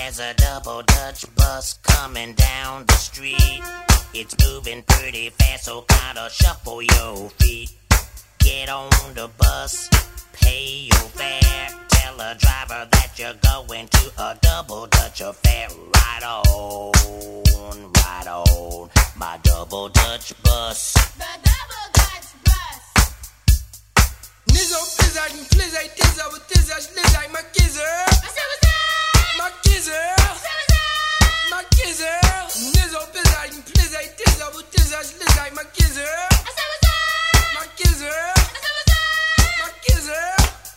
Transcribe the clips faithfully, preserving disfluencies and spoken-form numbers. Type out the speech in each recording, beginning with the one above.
There's a double Dutch bus coming down the street. It's moving pretty fast, so kinda shuffle your feet. Get on the bus, pay your fare. Tell a driver that you're going to a double Dutch affair. Right on, right on, my double Dutch bus. The double Dutch bus. Nizzo, blizzard, and blizzard, dizzer, with dizzer, slizzard, my gizzer. My gizzer. My gizzer. Nizzo, blizzard, and blizzard, dizzer, with dizzer, slizzard, my gizzer. My gizzer. My gizzer.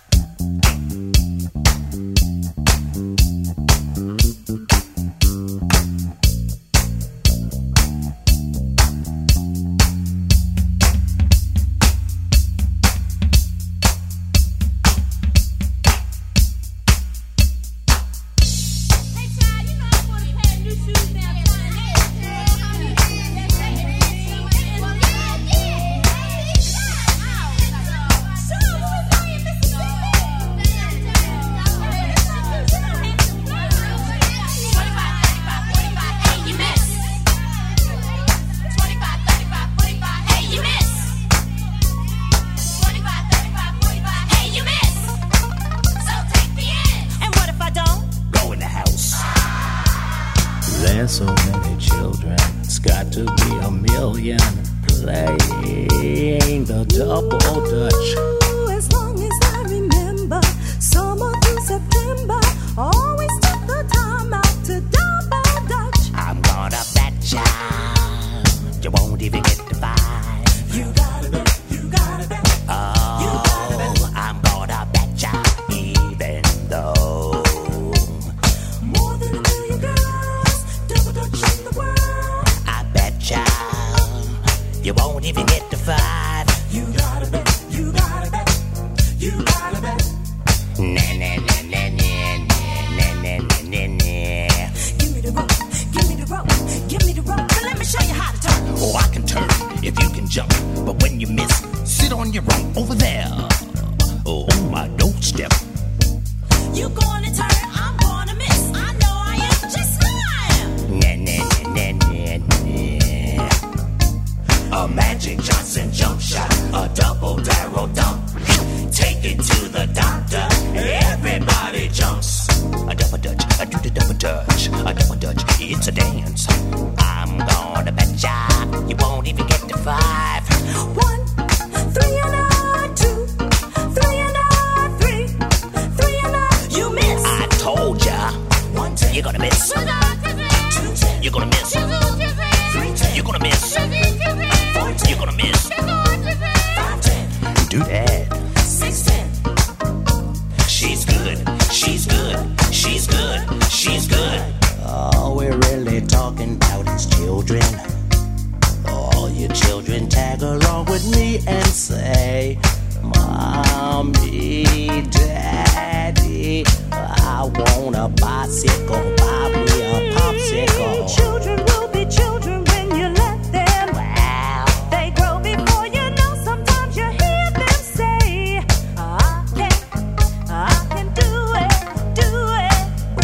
There's so many children, it's got to be a million playing the double Dutch. Ooh, as long as I remember, summer through September, always took the time out to double Dutch. I'm gonna bet ya you won't even get to five. You gotta bet, you gotta bet. Oh, you gotta bet. I'm gonna bet ya even though More than a million girls, double Dutch in the world. I bet ya you won't even get to five. You gotta bet, you gotta bet, you gotta bet. Na na na na na na na na na na. Give me the rope, give me the rope, give me the rope, but let me show you how to turn. Oh, I can turn if you can jump, but when you miss, sit on your right over there. Oh, on my doorstep. You gonna turn, I'm gonna miss. I know I am just fine. Na na na na na. A Magic Johnson jump shot, a double barrel dump. Take it to the doctor, everybody jumps. A double Dutch, I do the double Dutch. A double Dutch, it's a dance. I'm gonna bet ya you won't even get to five. One, three and a two, three and a three, three and a. You miss. I told ya, One ten, you're gonna miss. two ten, You're gonna miss. three ten, You're gonna miss. four ten, You're gonna miss. five ten, Do that. six ten. She's good. She's good. She's good. She's good. All we're really talking about is children. All you children tag along with me and say, Mommy, Daddy, I want a bicycle. Buy me a popsicle. Children will be children when you let them. Wow. They grow before you know. Sometimes you hear them say, I can, I can do it, do it.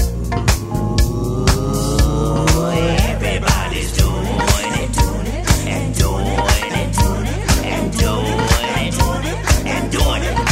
Everybody's doing it, doing it, and doing it, and doing it, and doing it, and doing it.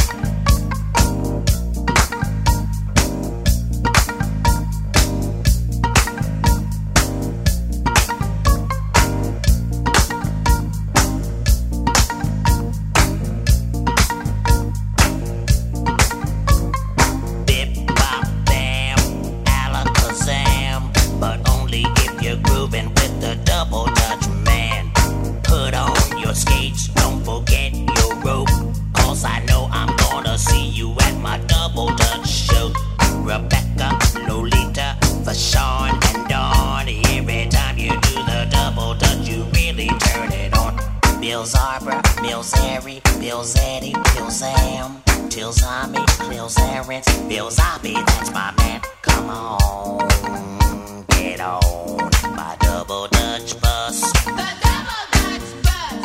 Bip bop bam, alakazam, but only if you're grooving with the double Dutch man. Put on your skates, don't forget your rope, 'cause I know I'm gonna see you at my double Dutch show. Rebecca, Lolita, Fashawn, and Dawn. Every time you do the double Dutch, you really turn it on. Bill Zarber, Bill Zary, Bill Zaddy, Bill Zam, Till Zombie, Bill Zarens, Bill Zombie, that's my man. Come on, get on my double Dutch bus. The double Dutch bus.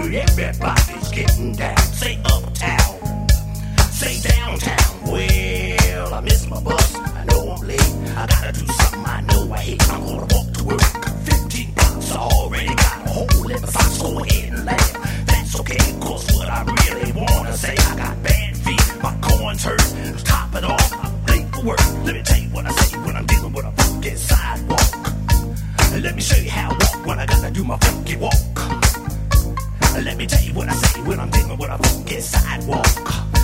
Everybody's getting down. Say uptown, say downtown. Well, I miss my bus. I know I'm late. I gotta do something I know I hate. I'm gonna walk to work. Fifteen bucks. I already got a hole in my socks. Go ahead and laugh. That's okay. Cause what I really wanna say, I got bad feet. My corn's hurt. Top it off. I'm late for work. Let me tell you what I say when I'm dealing with a funky sidewalk. Let me show you how I walk when I gotta do my funky walk. Let me tell you what I say when I'm dealing with a funky sidewalk.